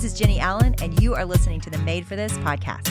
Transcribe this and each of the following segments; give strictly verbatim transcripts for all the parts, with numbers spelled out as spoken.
This is Jenny Allen, and you are listening to the Made for This podcast.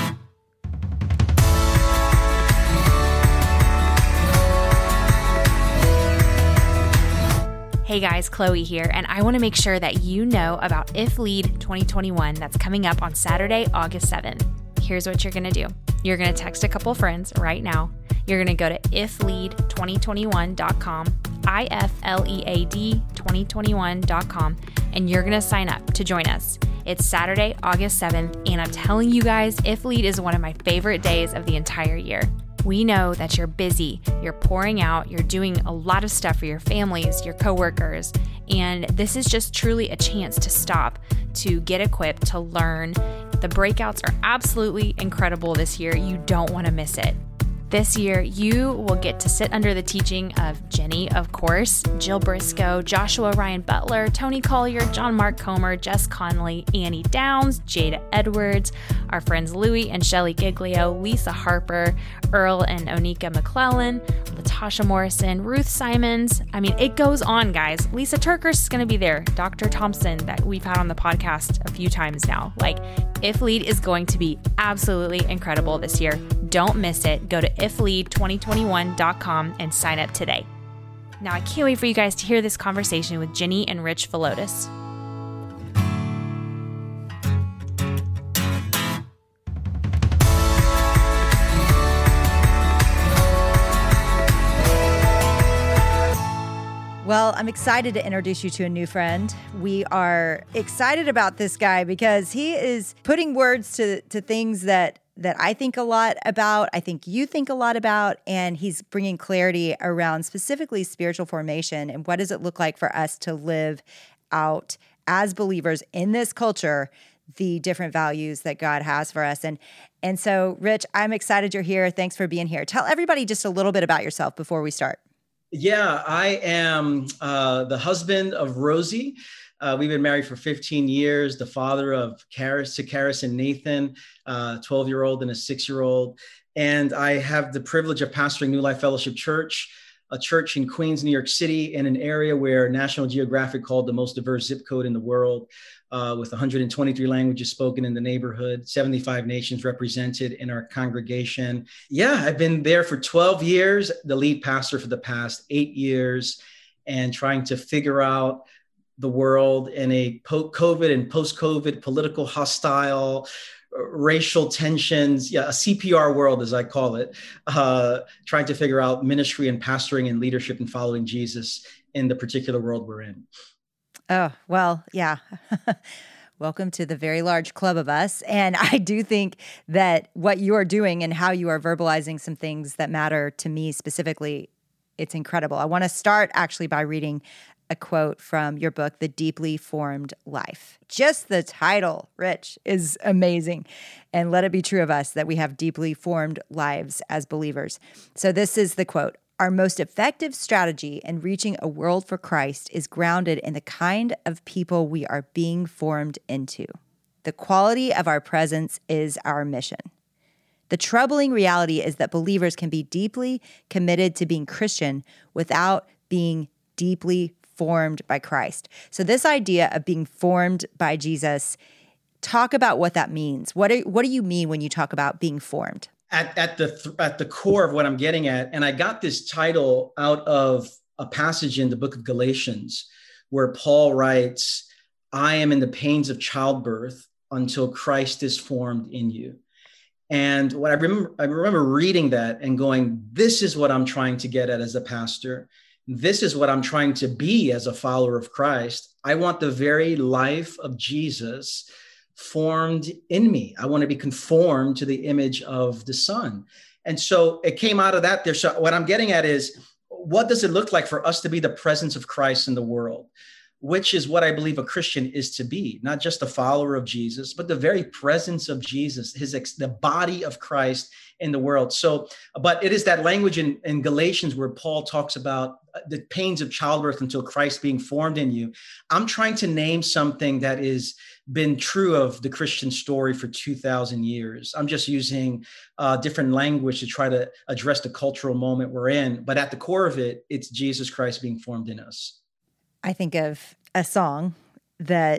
Hey guys, Chloe here, and I want to make sure that you know about If Lead twenty twenty-one that's coming up on Saturday, August seventh. Here's what you're going to do. You're going to text a couple friends right now. You're going to go to if lead twenty twenty-one dot com, I F L E A D twenty twenty-one dot com, and you're going to sign up to join us. It's Saturday, August seventh, and I'm telling you guys, If Lead is one of my favorite days of the entire year. We know that you're busy, you're pouring out, you're doing a lot of stuff for your families, your coworkers, and this is just truly a chance to stop, to get equipped, to learn. The breakouts are absolutely incredible this year. You don't want to miss it. This year, you will get to sit under the teaching of Jenny, of course, Jill Briscoe, Joshua Ryan Butler, Tony Collier, John Mark Comer, Jess Conley, Annie Downs, Jada Edwards, our friends Louie and Shelly Giglio, Lisa Harper, Earl and Onika McClellan, Latasha Morrison, Ruth Simons. I mean, it goes on, guys. Lisa Turkers is going to be there. Doctor Thompson, that we've had on the podcast a few times now. Like, If Lead is going to be absolutely incredible this year. Don't miss it. Go to if lead twenty twenty-one dot com and sign up today. Now, I can't wait for you guys to hear this conversation with Jenny and Rich Philotis. Well, I'm excited to introduce you to a new friend. We are excited about this guy because he is putting words to, to things that that I think a lot about, I think you think a lot about, and he's bringing clarity around specifically spiritual formation and what does it look like for us to live out as believers in this culture, the different values that God has for us. And and so, Rich, I'm excited you're here. Thanks for being here. Tell everybody just a little bit about yourself before we start. Yeah, I am uh, the husband of Rosie. Uh, we've been married for fifteen years, the father of Karis, Karis and Nathan, a twelve-year-old and a six-year-old. And I have the privilege of pastoring New Life Fellowship Church, a church in Queens, New York City, in an area where National Geographic called the most diverse zip code in the world, uh, with one hundred twenty-three languages spoken in the neighborhood, seventy-five nations represented in our congregation. Yeah, I've been there for twelve years, the lead pastor for the past eight years, and trying to figure out the world in a po-COVID and post-COVID political hostile, racial tensions, yeah, a C P R world, as I call it, uh, trying to figure out ministry and pastoring and leadership and following Jesus in the particular world we're in. Oh, well, yeah. Welcome to the very large club of us. And I do think that what you are doing and how you are verbalizing some things that matter to me specifically, it's incredible. I want to start actually by reading a quote from your book, The Deeply Formed Life. Just the title, Rich, is amazing. And let it be true of us that we have deeply formed lives as believers. So this is the quote. Our most effective strategy in reaching a world for Christ is grounded in the kind of people we are being formed into. The quality of our presence is our mission. The troubling reality is that believers can be deeply committed to being Christian without being deeply formed by Christ. So this idea of being formed by Jesus, talk about what that means. What do, what do you mean when you talk about being formed? At, at the th- at the core of what I'm getting at, and I got this title out of a passage in the book of Galatians where Paul writes, I am in the pains of childbirth until Christ is formed in you. And what I remember, I remember reading that and going, this is what I'm trying to get at as a pastor. This is what I'm trying to be as a follower of Christ. I want the very life of Jesus formed in me. I want to be conformed to the image of the Son. And so it came out of that there. So what I'm getting at is, what does it look like for us to be the presence of Christ in the world? Which is what I believe a Christian is to be, not just a follower of Jesus, but the very presence of Jesus, his the body of Christ in the world. So, but it is that language in, in Galatians where Paul talks about the pains of childbirth until Christ being formed in you. I'm trying to name something that is been true of the Christian story for two thousand years. I'm just using uh, different language to try to address the cultural moment we're in. But at the core of it, it's Jesus Christ being formed in us. I think of a song that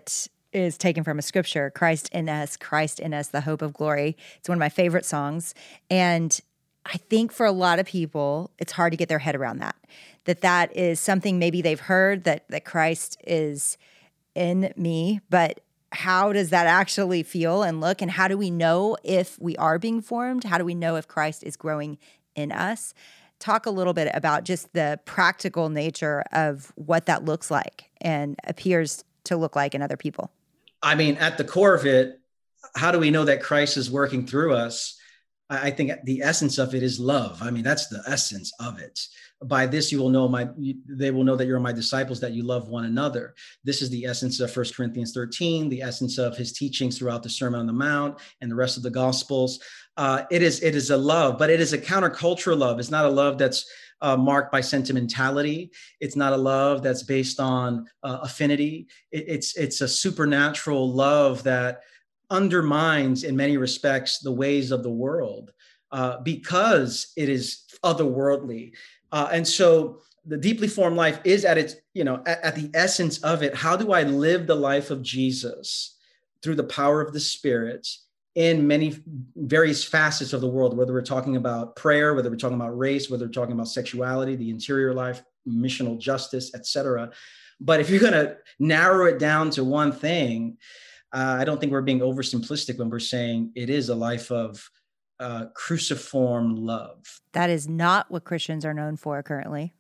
is taken from a scripture, Christ in us, Christ in us, the hope of glory. It's one of my favorite songs. And I think for a lot of people, it's hard to get their head around that, that that is something maybe they've heard, that that Christ is in me, but how does that actually feel and look? And how do we know if we are being formed? How do we know if Christ is growing in us? Talk a little bit about just the practical nature of what that looks like and appears to look like in other people. I mean, at the core of it, how do we know that Christ is working through us? I think the essence of it is love. I mean, that's the essence of it. By this, you will know my, they will know that you're my disciples, that you love one another. This is the essence of First Corinthians thirteen, the essence of his teachings throughout the Sermon on the Mount and the rest of the Gospels. Uh, it is, it is a love, but it is a countercultural love. It's not a love that's Uh, marked by sentimentality. It's not a love that's based on uh, affinity. It, it's it's a supernatural love that undermines, in many respects, the ways of the world uh, because it is otherworldly. Uh, and so the deeply formed life is at its, you know, at, at the essence of it. How do I live the life of Jesus through the power of the Spirit in many various facets of the world, whether we're talking about prayer, whether we're talking about race, whether we're talking about sexuality, the interior life, missional justice, et cetera. But if you're going to narrow it down to one thing, uh, I don't think we're being oversimplistic when we're saying it is a life of uh, cruciform love. That is not what Christians are known for currently.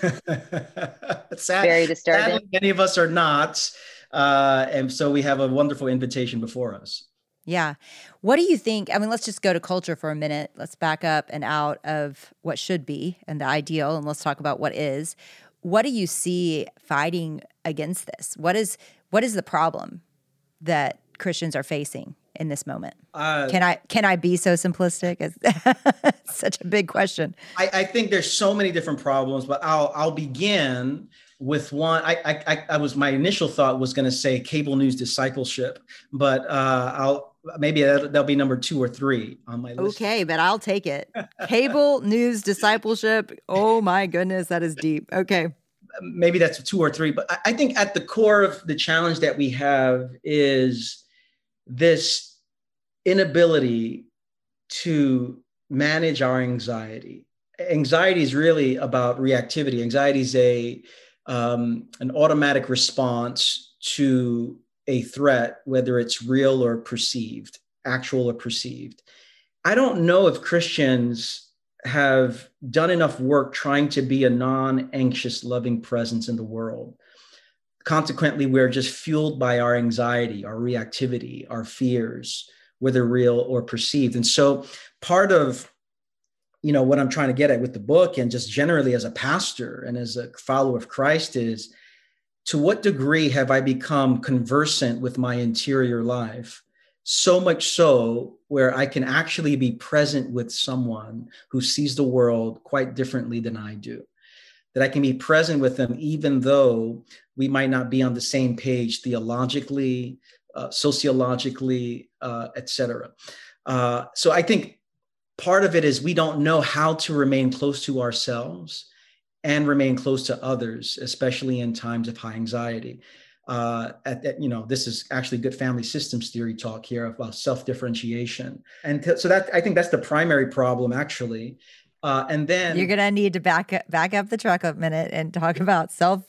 Sad, Very disturbing. Sadly, many of us are not. Uh, and so we have a wonderful invitation before us. Yeah. What do you think? I mean, let's just go to culture for a minute. Let's back up and out of what should be and the ideal, and let's talk about what is. What do you see fighting against this? What is what is the problem that Christians are facing in this moment? Uh, can I can I be so simplistic? It's such a big question. I, I think there's so many different problems, but I'll I'll begin with one. I I, I was my initial thought was going to say cable news discipleship, but uh, I'll maybe that'll, that'll be number two or three on my list. Okay, but I'll take it. Cable news discipleship. Oh my goodness, that is deep. Okay. Maybe that's two or three, but I think at the core of the challenge that we have is this inability to manage our anxiety. Anxiety is really about reactivity. Anxiety is a um, an automatic response to a threat, whether it's real or perceived, actual or perceived. I don't know if Christians have done enough work trying to be a non-anxious, loving presence in the world. Consequently, we're just fueled by our anxiety, our reactivity, our fears, whether real or perceived. And so part of, you know, what I'm trying to get at with the book and just generally as a pastor and as a follower of Christ is, to what degree have I become conversant with my interior life? So much so where I can actually be present with someone who sees the world quite differently than I do. That I can be present with them, even though we might not be on the same page theologically, uh, sociologically, uh, et cetera. Uh, so I think part of it is we don't know how to remain close to ourselves and remain close to others, especially in times of high anxiety. Uh, at, at, you know, this is actually good family systems theory talk here about self-differentiation. And t- so that, I think that's the primary problem, actually. Uh, and then you're going to need to back up, back up the truck a minute and talk about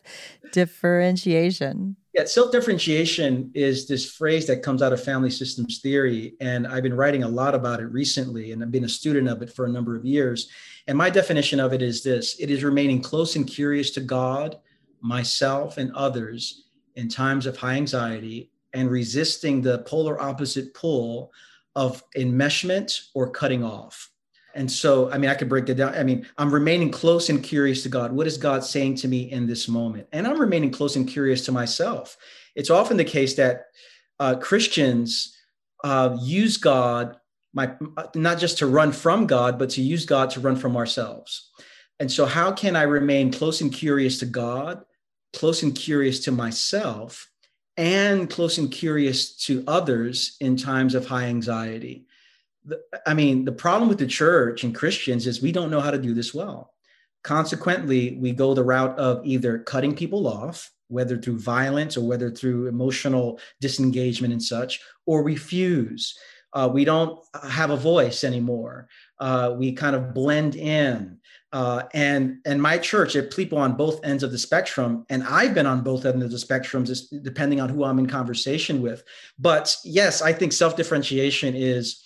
self-differentiation. Yeah, self-differentiation is this phrase that comes out of family systems theory. And I've been writing a lot about it recently, and I've been a student of it for a number of years. And my definition of it is this: it is remaining close and curious to God, myself, and others in times of high anxiety, and resisting the polar opposite pull of enmeshment or cutting off. And so, I mean, I could break that down. I mean, I'm remaining close and curious to God. What is God saying to me in this moment? And I'm remaining close and curious to myself. It's often the case that uh, Christians uh, use God, my, not just to run from God, but to use God to run from ourselves. And so how can I remain close and curious to God, close and curious to myself, and close and curious to others in times of high anxiety? I mean, the problem with the church and Christians is we don't know how to do this well. Consequently, we go the route of either cutting people off whether through violence or whether through emotional disengagement and such, or refuse. Uh, we don't have a voice anymore. Uh, we kind of blend in. Uh, and and my church, there are people on both ends of the spectrum, and I've been on both ends of the spectrum, just depending on who I'm in conversation with. But yes, I think self-differentiation is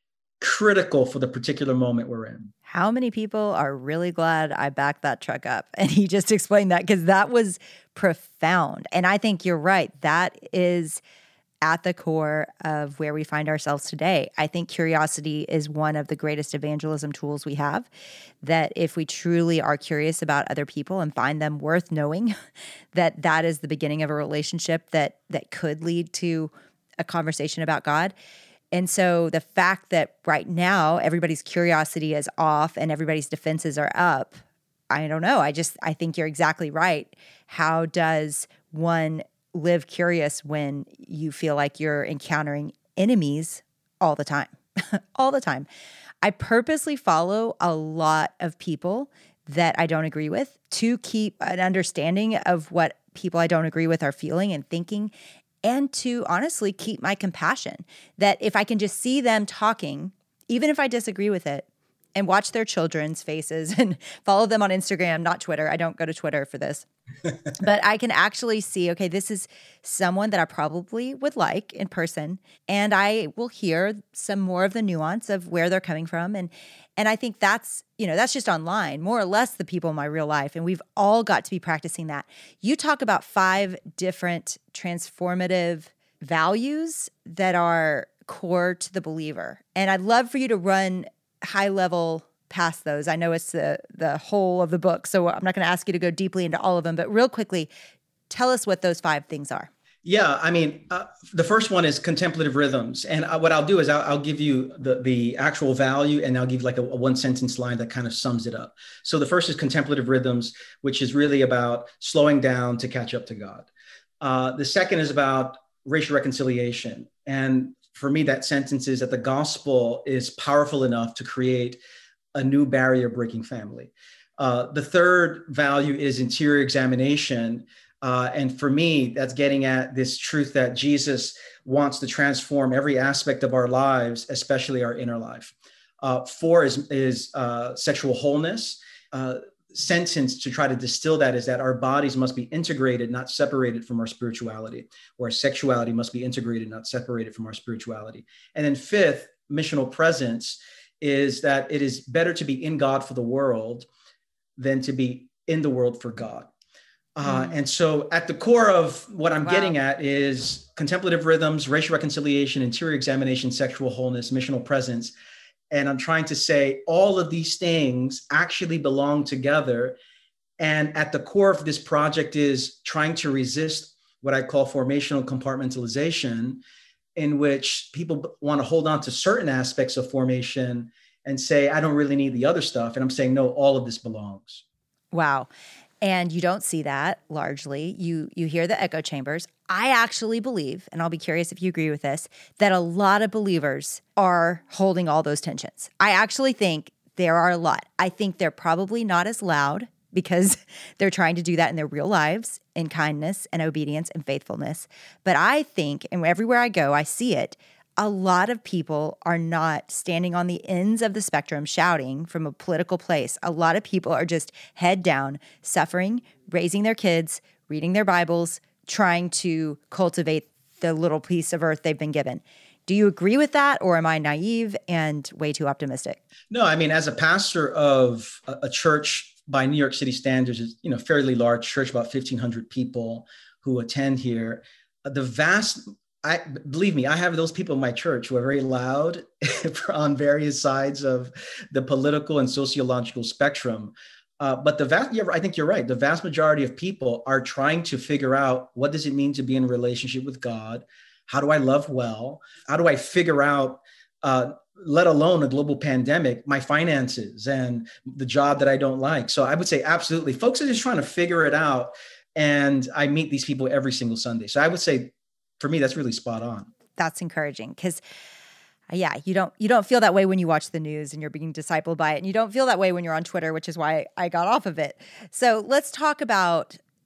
critical for the particular moment we're in. How many people are really glad I backed that truck up? And he just explained that, because that was profound. And I think you're right. That is at the core of where we find ourselves today. I think curiosity is one of the greatest evangelism tools we have, that if we truly are curious about other people and find them worth knowing, that that is the beginning of a relationship that that could lead to a conversation about God. And so the fact that right now everybody's curiosity is off and everybody's defenses are up, I don't know. I just, I think you're exactly right. How does one live curious when you feel like you're encountering enemies all the time? all the time. I purposely follow a lot of people that I don't agree with to keep an understanding of what people I don't agree with are feeling and thinking, and to honestly keep my compassion, that if I can just see them talking, even if I disagree with it, and watch their children's faces and follow them on Instagram, not Twitter. I don't go to Twitter for this. But I can actually see, okay, this is someone that I probably would like in person, and I will hear some more of the nuance of where they're coming from. And and I think that's, you know, that's just online, more or less the people in my real life. And we've all got to be practicing that. You talk about five different transformative values that are core to the believer. And I'd love for you to run high level past those. I know it's the the whole of the book, so I'm not going to ask you to go deeply into all of them, but real quickly, tell us what those five things are. Yeah, I mean, uh, the first one is contemplative rhythms. And uh, what I'll do is I'll, I'll give you the, the actual value, and I'll give like a, a one sentence line that kind of sums it up. So the first is contemplative rhythms, which is really about slowing down to catch up to God. Uh, the second is about racial reconciliation. And for me, that sentence is that the gospel is powerful enough to create a new barrier breaking family. Uh, the third value is interior examination. Uh, and for me, that's getting at this truth that Jesus wants to transform every aspect of our lives, especially our inner life. Uh, four is, is uh, sexual wholeness. Uh, sentence to try to distill that is that our bodies must be integrated, not separated from our spirituality, or our sexuality must be integrated, not separated from our spirituality. And then fifth, missional presence, is that it is better to be in God for the world than to be in the world for God. Uh, and so at the core of what I'm wow. getting at is contemplative rhythms, racial reconciliation, interior examination, sexual wholeness, missional presence. And I'm trying to say all of these things actually belong together. And at the core of this project is trying to resist what I call formational compartmentalization, in which people want to hold on to certain aspects of formation and say, I don't really need the other stuff. And I'm saying, no, all of this belongs. Wow. And you don't see that largely. You you hear the echo chambers. I actually believe, and I'll be curious if you agree with this, that a lot of believers are holding all those tensions. I actually think there are a lot. I think they're probably not as loud because they're trying to do that in their real lives in kindness and obedience and faithfulness. But I think, and everywhere I go, I see it, a lot of people are not standing on the ends of the spectrum shouting from a political place. A lot of people are just head down, suffering, raising their kids, reading their Bibles, trying to cultivate the little piece of earth they've been given. Do you agree with that, or am I naive and way too optimistic? No, I mean, as a pastor of a, a church by New York City standards, is, you know, fairly large church, about fifteen hundred people who attend here. The vast I believe me, I have those people in my church who are very loud on various sides of the political and sociological spectrum. Uh, but the vast, yeah, I think you're right. The vast majority of people are trying to figure out, what does it mean to be in a relationship with God? How do I love well? How do I figure out, uh, let alone a global pandemic, my finances and the job that I don't like? So I would say absolutely. Folks are just trying to figure it out. And I meet these people every single Sunday. So I would say, for me, that's really spot on. That's encouraging because, yeah, you don't you don't feel that way when you watch the news and you're being discipled by it, and you don't feel that way when you're on Twitter, which is why I got off of it. So let's talk about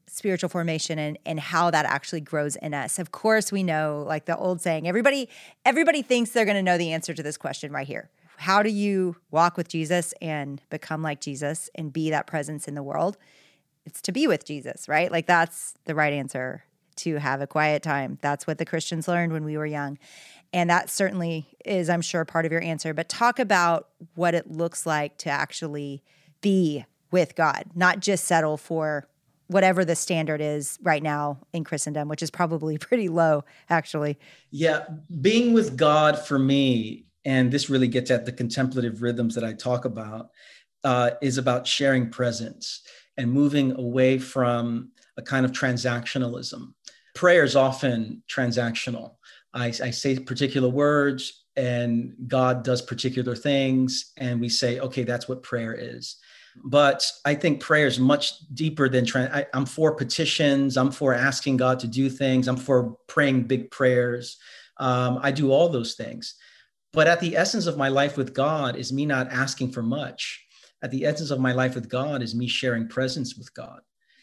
spiritual formation and, and how that actually grows in us. Of course, we know, like the old saying, everybody, everybody thinks they're going to know the answer to this question right here. How do you walk with Jesus and become like Jesus and be that presence in the world? It's to be with Jesus, right? Like that's the right answer, to have a quiet time. That's what the Christians learned when we were young. And that certainly is, I'm sure, part of your answer. But talk about what it looks like to actually be with God, not just settle for whatever the standard is right now in Christendom, which is probably pretty low, actually. Yeah, being with God for me, and this really gets at the contemplative rhythms that I talk about, uh, is about sharing presence and moving away from a kind of transactionalism. Prayer is often transactional. I, I say particular words and God does particular things, and we say, okay, that's what prayer is. But I think prayer is much deeper than, tra- I, I'm for petitions. I'm for asking God to do things. I'm for praying big prayers. Um, I do all those things. But at the essence of my life with God is me not asking for much. At the essence of my life with God is me sharing presence with God,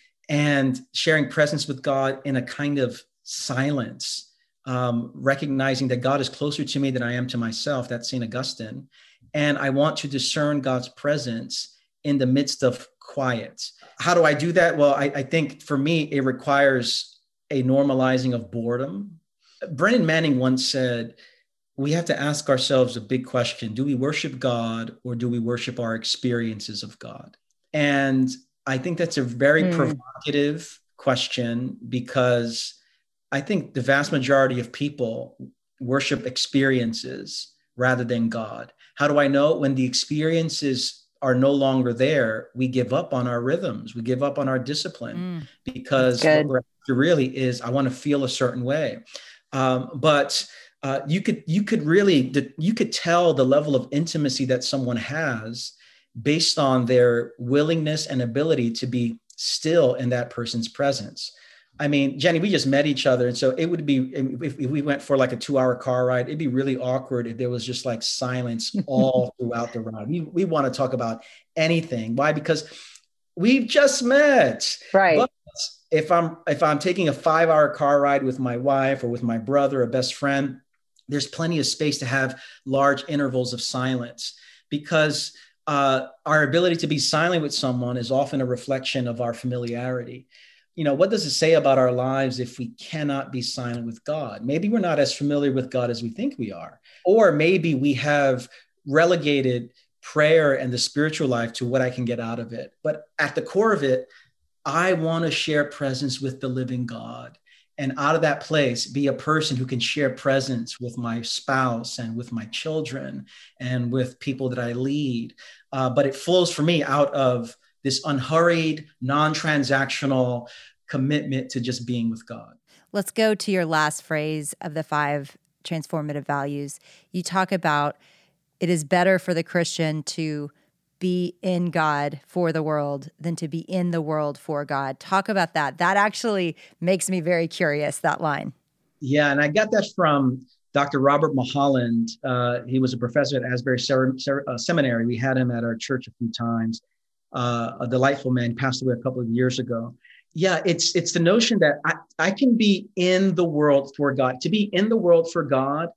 and sharing presence with God in a kind of silence, um, recognizing that God is closer to me than I am to myself. That's Saint Augustine. And I want to discern God's presence in the midst of quiet. How do I do that? Well, I, I think for me, it requires a normalizing of boredom. Brennan Manning once said, we have to ask ourselves a big question. Do we worship God or do we worship our experiences of God? And I think that's a very mm. provocative question, because I think the vast majority of people worship experiences rather than God. How do I know? When the experiences are no longer there, we give up on our rhythms. We give up on our discipline mm, because what we're after really is, I want to feel a certain way. Um, but uh, you could you could really you could tell the level of intimacy that someone has based on their willingness and ability to be still in that person's presence. I mean, Jenny, we just met each other. And so it would be, if, if we went for like a two hour car ride, it'd be really awkward if there was just like silence all throughout the ride. We, we want to talk about anything. Why? Because we've just met. Right. But if I'm, if I'm taking a five hour car ride with my wife or with my brother or best friend, there's plenty of space to have large intervals of silence, because uh, our ability to be silent with someone is often a reflection of our familiarity. You know, what does it say about our lives if we cannot be silent with God? Maybe we're not as familiar with God as we think we are. Or maybe we have relegated prayer and the spiritual life to what I can get out of it. But at the core of it, I want to share presence with the living God. And out of that place, be a person who can share presence with my spouse and with my children and with people that I lead. Uh, but it flows for me out of this unhurried, non-transactional commitment to just being with God. Let's go to your last phrase of the five transformative values. You talk about it is better for the Christian to be in God for the world than to be in the world for God. Talk about that. That actually makes me very curious, that line. Yeah, and I got that from Doctor Robert Mulholland. Uh, he was a professor at Asbury Ser- Ser- uh, Seminary. We had him at our church a few times. Uh, a delightful man, passed away a couple of years ago. Yeah, it's it's the notion that I, I can be in the world for God. To be in the world for God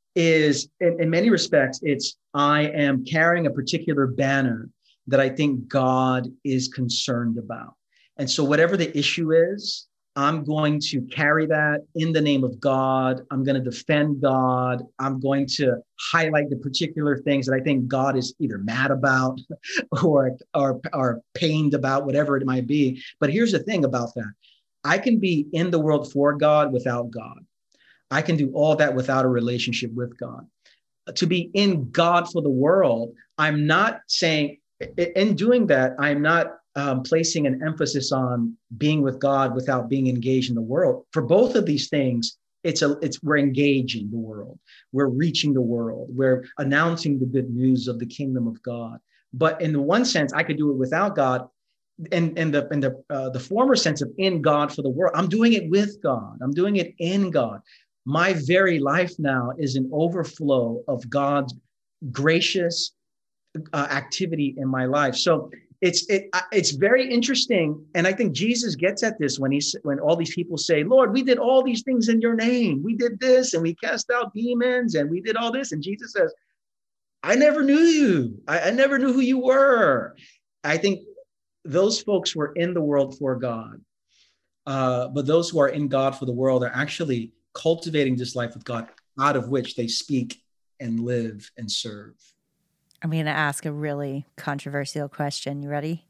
is, in, in many respects, it's I am carrying a particular banner that I think God is concerned about. And so whatever the issue is, I'm going to carry that in the name of God. I'm going to defend God. I'm going to highlight the particular things that I think God is either mad about or, or, or pained about, whatever it might be. But here's the thing about that. I can be in the world for God without God. I can do all that without a relationship with God. To be in God for the world, I'm not saying, in doing that, I'm not Um, placing an emphasis on being with God without being engaged in the world. For both of these things, it's a, it's we're engaging the world, we're reaching the world, we're announcing the good news of the kingdom of God. But in the one sense, I could do it without God. And in the in the uh, the former sense of in God for the world, I'm doing it with God. I'm doing it in God. My very life now is an overflow of God's gracious uh, activity in my life. So it's it, it's very interesting. And I think Jesus gets at this when he's when all these people say, Lord, we did all these things in your name. We did this and we cast out demons and we did all this. And Jesus says, I never knew you. I, I never knew who you were. I think those folks were in the world for God. Uh, but those who are in God for the world are actually cultivating this life with God, out of which they speak and live and serve. I'm going to ask a really controversial question. You ready?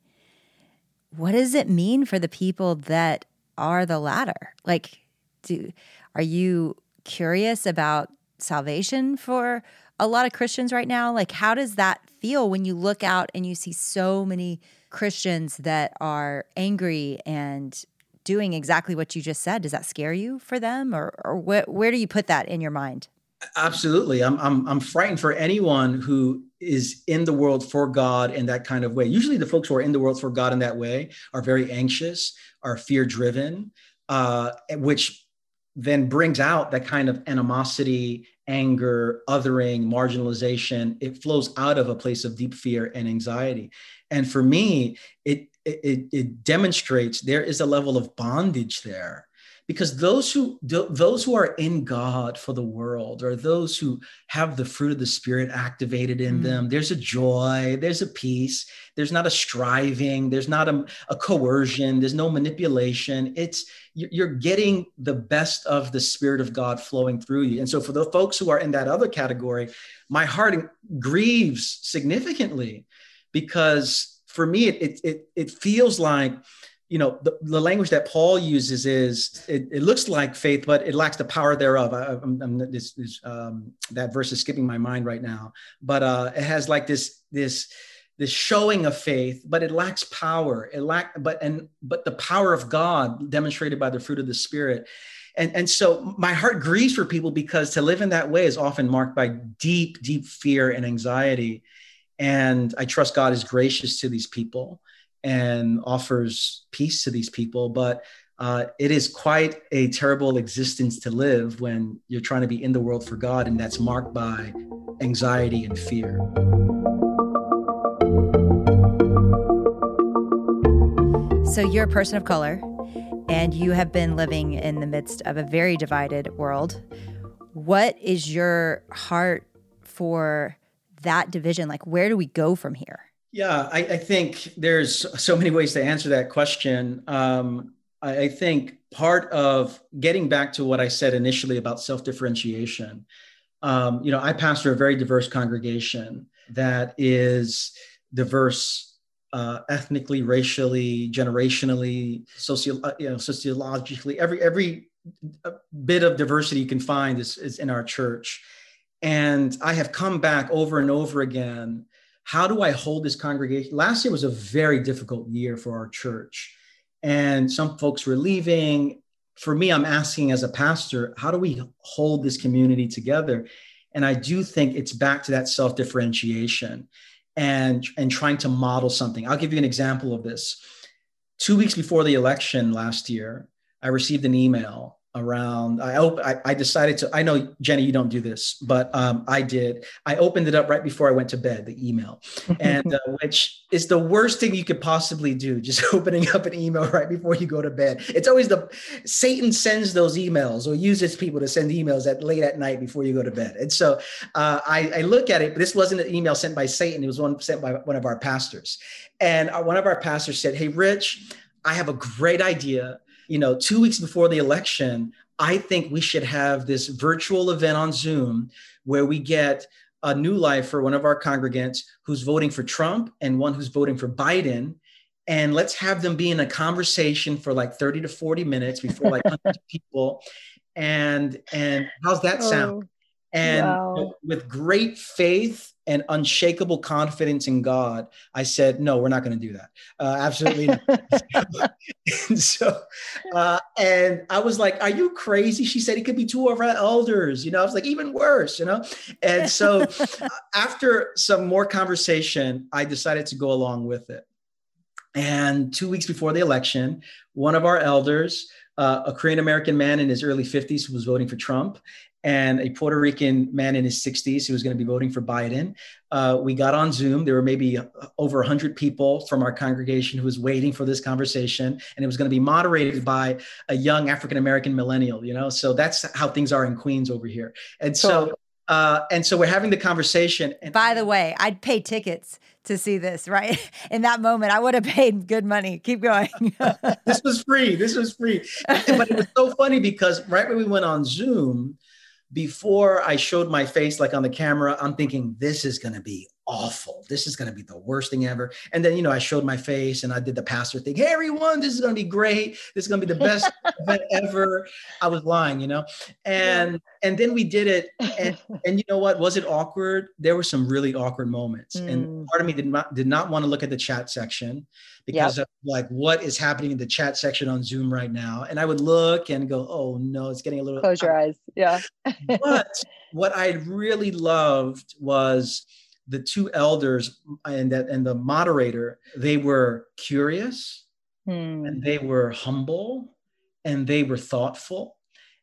What does it mean for the people that are the latter? Like, do, are you curious about salvation for a lot of Christians right now? Like, how does that feel when you look out and you see so many Christians that are angry and doing exactly what you just said? Does that scare you for them, or, or wh- where do you put that in your mind? Absolutely. I'm, I'm, I'm frightened for anyone who is in the world for God in that kind of way. Usually the folks who are in the world for God in that way are very anxious, are fear driven, uh, which then brings out that kind of animosity, anger, othering, marginalization. It flows out of a place of deep fear and anxiety. And for me, it, it, it demonstrates there is a level of bondage there. Because those who those who are in God for the world are those who have the fruit of the Spirit activated in mm. them. There's a joy, there's a peace, there's not a striving, there's not a, a coercion, there's no manipulation. It's you're getting the best of the Spirit of God flowing through you. And so for the folks who are in that other category, my heart grieves significantly, because for me, it it it feels like, you know, the, the language that Paul uses is, it, it looks like faith, but it lacks the power thereof. I, I'm, I'm, this, this, um, that verse is skipping my mind right now, but uh, it has like this, this, this showing of faith, but it lacks power. It lack, but, and, but the power of God demonstrated by the fruit of the Spirit. And, and so my heart grieves for people, because to live in that way is often marked by deep, deep fear and anxiety. And I trust God is gracious to these people and offers peace to these people. But uh, it is quite a terrible existence to live when you're trying to be in the world for God, and that's marked by anxiety and fear. So you're a person of color, and you have been living in the midst of a very divided world. What is your heart for that division? Like, where do we go from here? Yeah, I, I think there's so many ways to answer that question. Um, I, I think part of getting back to what I said initially about self-differentiation, um, you know, I pastor a very diverse congregation that is diverse uh, ethnically, racially, generationally, socio, uh, you know, sociologically. Every every bit of diversity you can find is, is in our church. And I have come back over and over again. How do I hold this congregation? Last year was a very difficult year for our church, and some folks were leaving. For me, I'm asking as a pastor, how do we hold this community together? And I do think it's back to that self-differentiation and, and trying to model something. I'll give you an example of this. Two weeks before the election last year, I received an email around, I, op- I I decided to, I know, Jenny, you don't do this, but um, I did. I opened it up right before I went to bed, the email, and uh, which is the worst thing you could possibly do, just opening up an email right before you go to bed. It's always the, Satan sends those emails or uses people to send emails at late at night before you go to bed. And so uh, I, I look at it, but this wasn't an email sent by Satan. It was one sent by one of our pastors. And uh, one of our pastors said, "Hey, Rich, I have a great idea. You know, two weeks before the election, I think we should have this virtual event on Zoom where we get a new life for one of our congregants who's voting for Trump and one who's voting for Biden. And let's have them be in a conversation for like thirty to forty minutes before like hundreds of people. And, and how's that sound?" Oh, and wow. With great faith and unshakable confidence in God, I said, "No, we're not going to do that. Uh, absolutely not." and so, uh, and I was like, "Are you crazy?" She said, "It could be two of our elders." You know, I was like, even worse, you know? And so uh, after some more conversation, I decided to go along with it. And two weeks before the election, one of our elders, uh, a Korean-American man in his early fifties who was voting for Trump, and a Puerto Rican man in his sixties who was going to be voting for Biden. Uh, we got on Zoom. There were maybe over one hundred people from our congregation who was waiting for this conversation, and it was going to be moderated by a young African-American millennial, you know? So that's how things are in Queens over here. And so, uh, and so we're having the conversation. And by the way, I'd pay tickets to see this, right? In that moment, I would have paid good money. Keep going. This was free. This was free. But it was so funny because right when we went on Zoom, before I showed my face like on the camera, I'm thinking, this is going to be awful. This is going to be the worst thing ever. And then, you know, I showed my face and I did the pastor thing. Hey, everyone, this is going to be great. This is going to be the best event ever. I was lying, you know, and, yeah. and then we did it. And, and you know what? Was it awkward? There were some really awkward moments. Mm. And part of me did not, did not want to look at the chat section because yep. of like, what is happening in the chat section on Zoom right now? And I would look and go, oh no, it's getting a little. Close your eyes. Yeah. But what I really loved was the two elders and that and the moderator. They were curious hmm. and they were humble and they were thoughtful.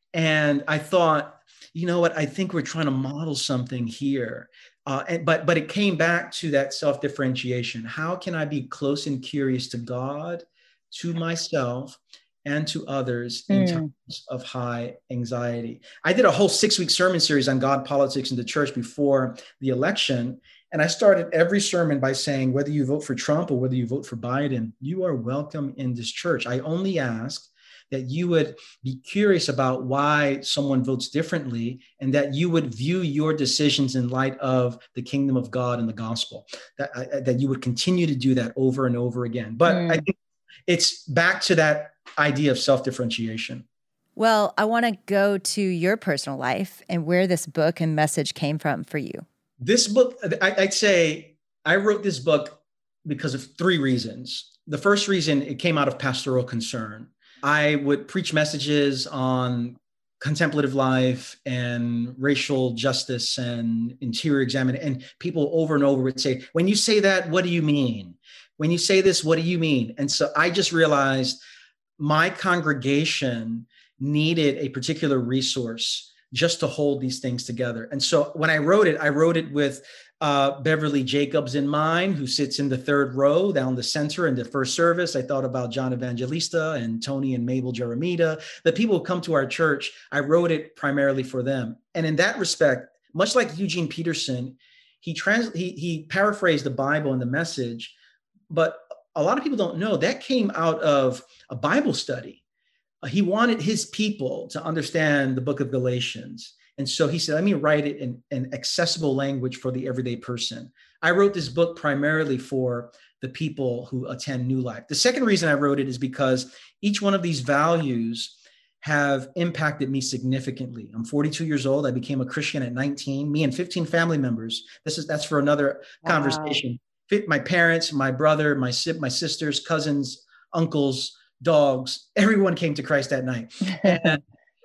And I thought, you know what, I think we're trying to model something here. Uh, and, but but it came back to that self-differentiation. How can I be close and curious to God, to myself, and to others in mm. times of high anxiety? I did a whole six-week sermon series on God, politics, and the church before the election. And I started every sermon by saying, whether you vote for Trump or whether you vote for Biden, you are welcome in this church. I only ask that you would be curious about why someone votes differently and that you would view your decisions in light of the kingdom of God and the gospel, that, uh, that you would continue to do that over and over again. But mm. I think it's back to that idea of self-differentiation. Well, I want to go to your personal life and where this book and message came from for you. This book, I, I'd say I wrote this book because of three reasons. The first reason, it came out of pastoral concern. I would preach messages on contemplative life and racial justice and interior examination. And people over and over would say, when you say that, what do you mean? When you say this, what do you mean? And so I just realized my congregation needed a particular resource just to hold these things together. And so when I wrote it, I wrote it with uh, Beverly Jacobs in mind, who sits in the third row down the center in the first service. I thought about John Evangelista and Tony and Mabel Jeremita, the people who come to our church. I wrote it primarily for them. And in that respect, much like Eugene Peterson, he trans he, he paraphrased the Bible and the message, but a lot of people don't know that came out of a Bible study. Uh, he wanted his people to understand the book of Galatians. And so he said, let me write it in an accessible language for the everyday person. I wrote this book primarily for the people who attend New Life. The second reason I wrote it is because each one of these values have impacted me significantly. I'm forty-two years old. I became a Christian at nineteen, me and fifteen family members. This is, that's for another wow. conversation. My parents, my brother, my, my sisters, cousins, uncles, dogs, everyone came to Christ that night. And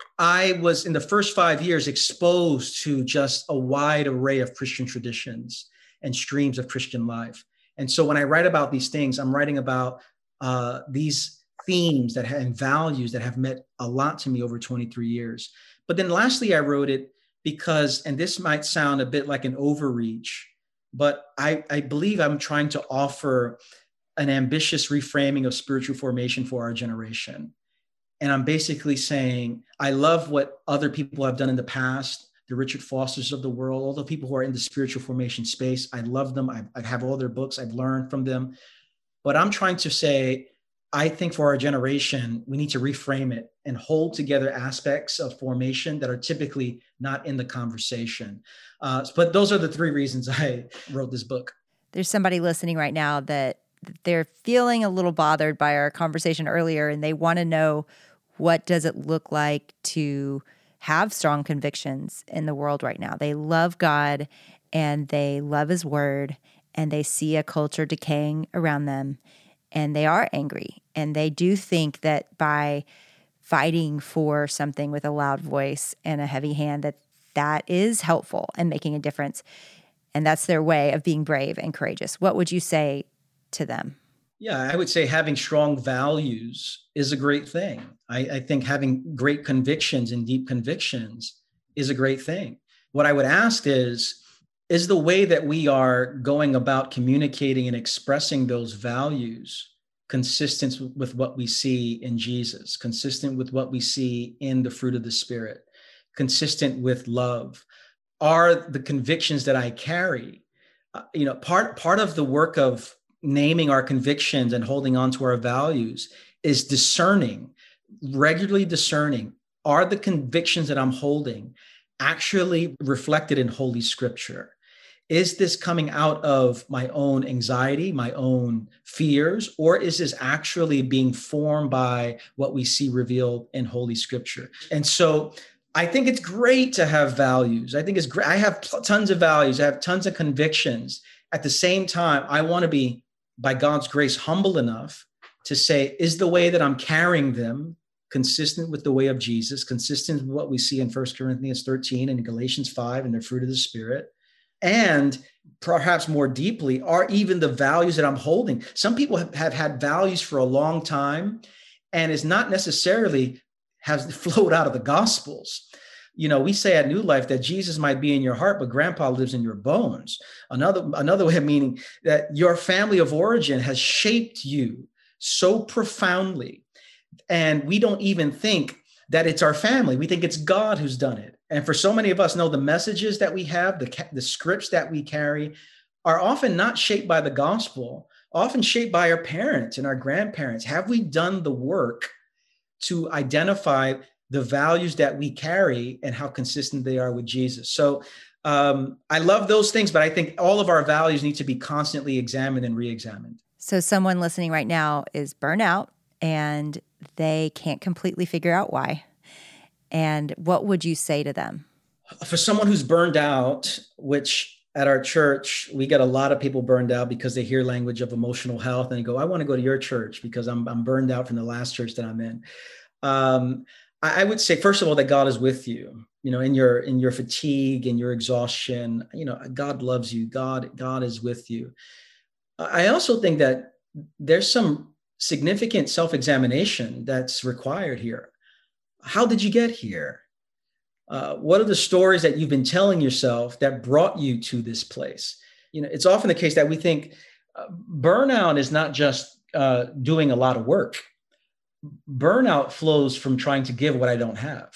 I was in the first five years exposed to just a wide array of Christian traditions and streams of Christian life. And so when I write about these things, I'm writing about uh, these themes that have, and values that have meant a lot to me over twenty-three years. But then lastly, I wrote it because, and this might sound a bit like an overreach, but I, I believe I'm trying to offer an ambitious reframing of spiritual formation for our generation. And I'm basically saying, I love what other people have done in the past, the Richard Fosters of the world, all the people who are in the spiritual formation space. I love them. I, I have all their books. I've learned from them. But I'm trying to say, I think for our generation, we need to reframe it and hold together aspects of formation that are typically not in the conversation. Uh, but those are the three reasons I wrote this book. There's somebody listening right now that they're feeling a little bothered by our conversation earlier, and they want to know, what does it look like to have strong convictions in the world right now? They love God and they love his word, and they see a culture decaying around them, and they are angry, and they do think that by fighting for something with a loud voice and a heavy hand, that that is helpful and making a difference. And that's their way of being brave and courageous. What would you say to them? Yeah, I would say having strong values is a great thing. I, I think having great convictions and deep convictions is a great thing. What I would ask is, is the way that we are going about communicating and expressing those values consistent with what we see in Jesus, consistent with what we see in the fruit of the Spirit, consistent with love? Are the convictions that I carry, uh, you know, part, part of the work of naming our convictions and holding on to our values is discerning, regularly discerning, are the convictions that I'm holding actually reflected in Holy Scripture? Is this coming out of my own anxiety, my own fears, or is this actually being formed by what we see revealed in Holy Scripture? And so I think it's great to have values. I think it's great. I have tons of values. I have tons of convictions. At the same time, I want to be, by God's grace, humble enough to say, is the way that I'm carrying them consistent with the way of Jesus, consistent with what we see in First Corinthians thirteen and Galatians five and the fruit of the Spirit? And perhaps more deeply, are even the values that I'm holding? Some people have, have had values for a long time, and it's not necessarily has flowed out of the Gospels. You know, we say at New Life that Jesus might be in your heart, but grandpa lives in your bones. Another, another way of meaning that your family of origin has shaped you so profoundly. And we don't even think that it's our family. We think it's God who's done it. And for so many of us, know the messages that we have, the, the scripts that we carry are often not shaped by the gospel, often shaped by our parents and our grandparents. Have we done the work to identify the values that we carry and how consistent they are with Jesus? So um, I love those things, but I think all of our values need to be constantly examined and re-examined. So someone listening right now is burnt out and they can't completely figure out why. And what would you say to them? For someone who's burned out, which at our church, we get a lot of people burned out because they hear language of emotional health and they go, I want to go to your church because I'm, I'm burned out from the last church that I'm in. Um, I, I would say, first of all, that God is with you, you know, in your, in your fatigue and your exhaustion. You know, God loves you. God, God is with you. I also think that there's some significant self-examination that's required here. How did you get here? Uh, what are the stories that you've been telling yourself that brought you to this place? You know, it's often the case that we think uh, burnout is not just uh, doing a lot of work. Burnout flows from trying to give what I don't have.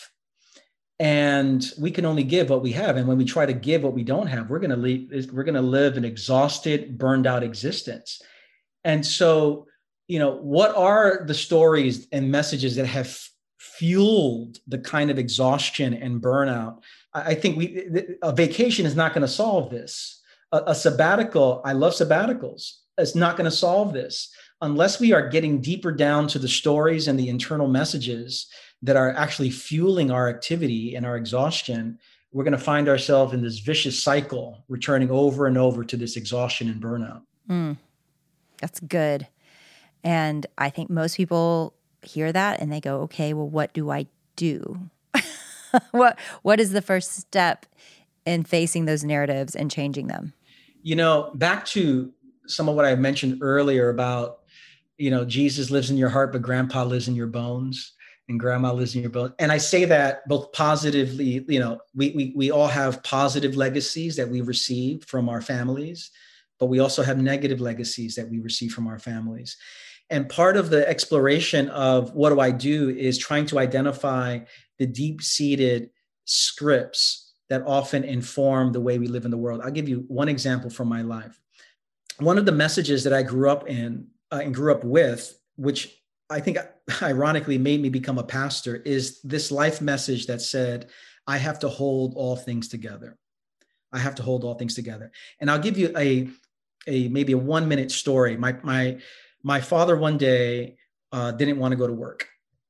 And we can only give what we have. And when we try to give what we don't have, we're going to leave, we're going to live an exhausted, burned out existence. And so, you know, what are the stories and messages that have fueled the kind of exhaustion and burnout? I think we a vacation is not going to solve this. A, a sabbatical, I love sabbaticals, it's not going to solve this unless we are getting deeper down to the stories and the internal messages that are actually fueling our activity and our exhaustion. We're going to find ourselves in this vicious cycle, returning over and over to this exhaustion and burnout. Mm, that's good. And I think most people hear that and they go, okay, well, what do I do? what What is the first step in facing those narratives and changing them? You know, back to some of what I mentioned earlier about, you know, Jesus lives in your heart, but grandpa lives in your bones and grandma lives in your bones. And I say that both positively, you know, we we we all have positive legacies that we receive from our families, but we also have negative legacies that we receive from our families. And part of the exploration of what do I do is trying to identify the deep-seated scripts that often inform the way we live in the world. I'll give you one example from my life. One of the messages that I grew up in uh, and grew up with, which I think ironically made me become a pastor, is this life message that said, I have to hold all things together. I have to hold all things together. And I'll give you a, a maybe a one-minute story. My, my, My father one day uh, didn't want to go to work.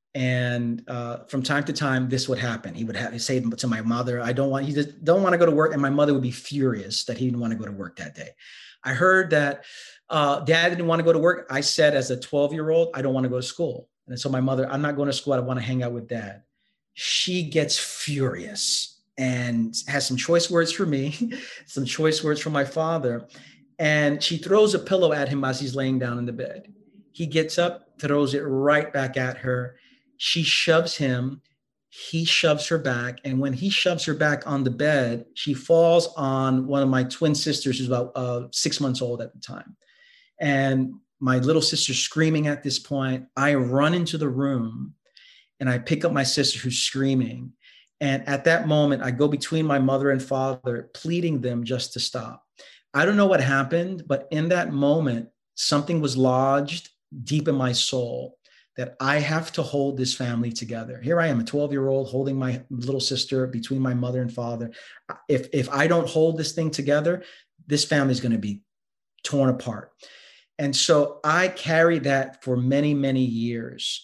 And uh, from time to time, this would happen. He would have, he'd say to my mother, I don't want, he just don't want to go to work. And my mother would be furious that he didn't want to go to work that day. I heard that uh, dad didn't want to go to work. I said, as a twelve year old, I don't want to go to school. And so my mother, I'm not going to school. I want to hang out with dad. She gets furious and has some choice words for me, some choice words for my father. And she throws a pillow at him as he's laying down in the bed. He gets up, throws it right back at her. She shoves him he shoves her back. And when he shoves her back on the bed, she falls on one of my twin sisters, who's about uh, six months old at the time. And my little sister's screaming at this point. I run into the room and I pick up my sister who's screaming. And at that moment, I go between my mother and father, pleading them just to stop. I don't know what happened, but in that moment, something was lodged deep in my soul that I have to hold this family together. Here I am, a twelve-year-old holding my little sister between my mother and father. If, if I don't hold this thing together, this family is going to be torn apart. And so I carried that for many, many years.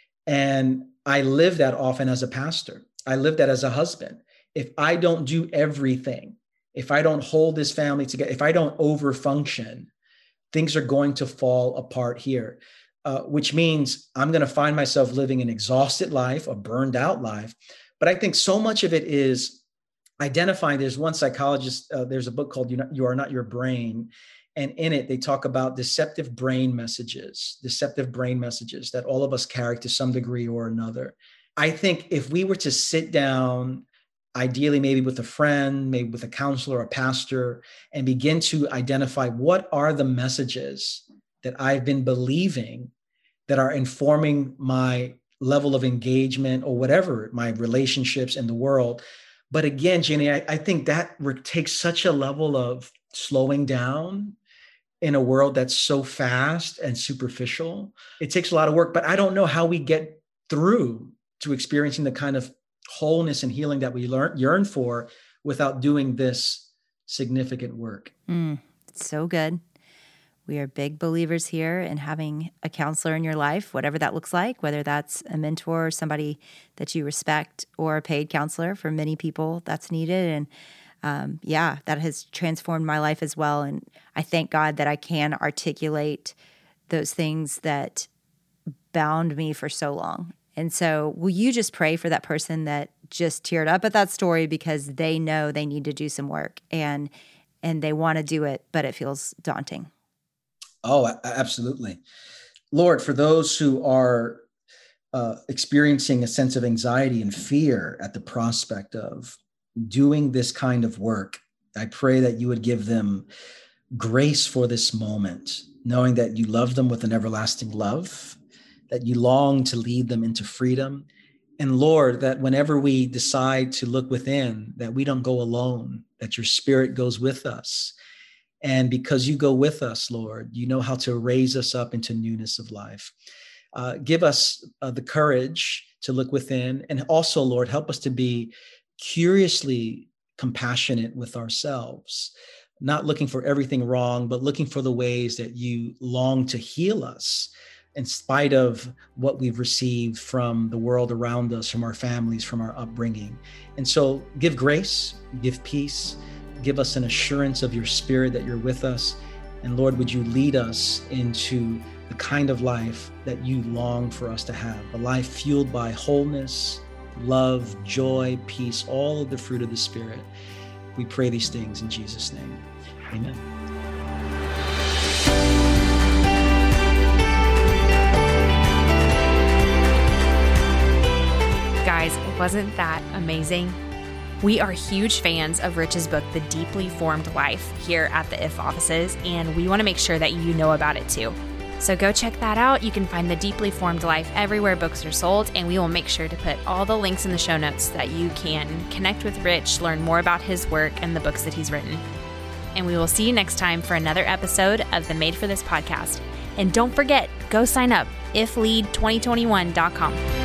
And I lived that often as a pastor. I lived that as a husband. If I don't do everything, if I don't hold this family together, if I don't overfunction, things are going to fall apart here. Uh, which means I'm going to find myself living an exhausted life, a burned out life. But I think so much of it is identifying. There's one psychologist, uh, there's a book called You, Not, You Are Not Your Brain. And in it, they talk about deceptive brain messages, deceptive brain messages that all of us carry to some degree or another. I think if we were to sit down, ideally maybe with a friend, maybe with a counselor, a pastor, and begin to identify what are the messages that I've been believing that are informing my level of engagement or whatever, my relationships in the world. But again, Jenny, I, I think that re- takes such a level of slowing down in a world that's so fast and superficial. It takes a lot of work, but I don't know how we get through to experiencing the kind of wholeness and healing that we learn, yearn for without doing this significant work. Mm, it's so good. We are big believers here in having a counselor in your life, whatever that looks like, whether that's a mentor, somebody that you respect, or a paid counselor. For many people, that's needed. And um, yeah, that has transformed my life as well. And I thank God that I can articulate those things that bound me for so long. And so will you just pray for that person that just teared up at that story because they know they need to do some work and and they want to do it, but it feels daunting? Oh, absolutely. Lord, for those who are uh, experiencing a sense of anxiety and fear at the prospect of doing this kind of work, I pray that you would give them grace for this moment, knowing that you love them with an everlasting love, that you long to lead them into freedom. And Lord, that whenever we decide to look within, that we don't go alone, that your Spirit goes with us. And because you go with us, Lord, you know how to raise us up into newness of life. Uh, give us uh, the courage to look within. And also, Lord, help us to be curiously compassionate with ourselves, not looking for everything wrong, but looking for the ways that you long to heal us in spite of what we've received from the world around us, from our families, from our upbringing. And so give grace, give peace, give us an assurance of your Spirit that you're with us. And Lord, would you lead us into the kind of life that you long for us to have, a life fueled by wholeness, love, joy, peace, all of the fruit of the Spirit. We pray these things in Jesus' name. Amen. Guys, wasn't that amazing? We are huge fans of Rich's book, The Deeply Formed Life, here at the I F offices, and we want to make sure that you know about it too. So go check that out. You can find The Deeply Formed Life everywhere books are sold, and we will make sure to put all the links in the show notes so that you can connect with Rich, learn more about his work and the books that he's written. And we will see you next time for another episode of the Made for This podcast. And don't forget, go sign up, if lead twenty twenty-one dot com.